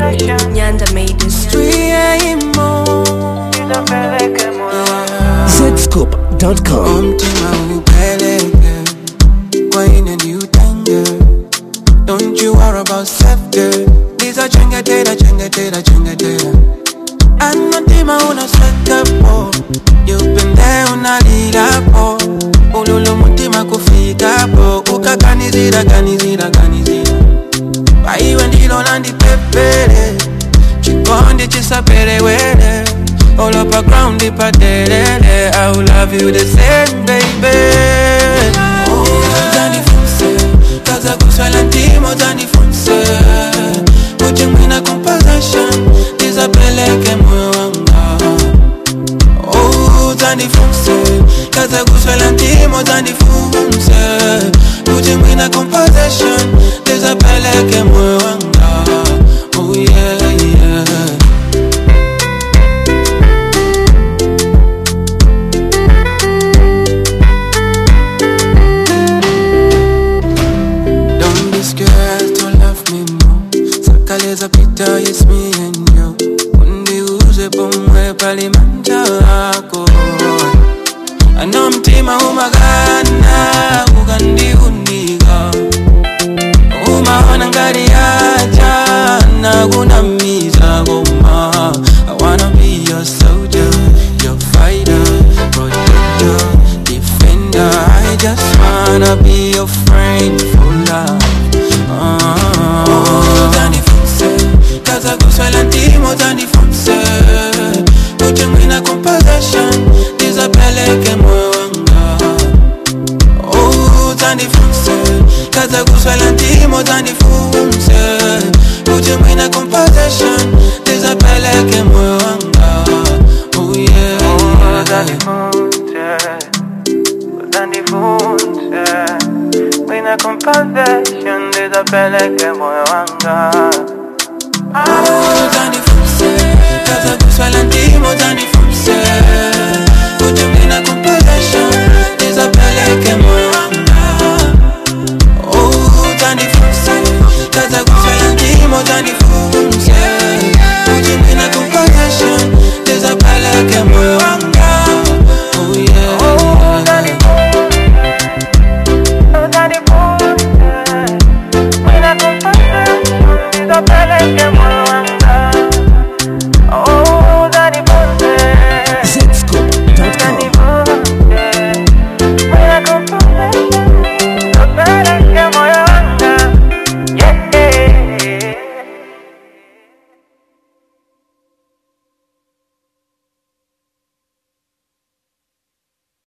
Nyanda made this. Zscoop.com. Don't you worry about self-care. These are chengatera. Anatima una sweat po. You've been there unalila po. Ululu mutima kufika po. Ukakanizira. Baiwe ndilo nandi pepere. Chikondi chisapere wele. All up a ground ipa delele. I will love you the same baby. Zani funse kaza kuswala ntimo zani funse. Kuche mwina compassion Dizapeleke moyo wanga. Zani funse kaza kuswala ntimo zani funse. Kuche mwina compassion Dizapeleke moyo wanga. Oh yeah. Sakaleza pita, it's me and you. Undi uze pomwe pali manjako. Ano mtima umagana ugandi uniga. Umahona ngari aja na gunamiza goma. I wanna be your soldier, your fighter, protector, defender. I just wanna be your friend for life. Zani funse kaza kuswala ntimo zani funse. Kuche mwina compassion Dizapeleke moyo wanga. Zani funse kaza kuswala ntimo zani funse. Kuche mwina compassion Dizapeleke moyo wanga. Oh yeah. Zani funse Mwina compassion Dizapeleke moyo wanga. Zani funse kaza kuswala ntimo zani funse.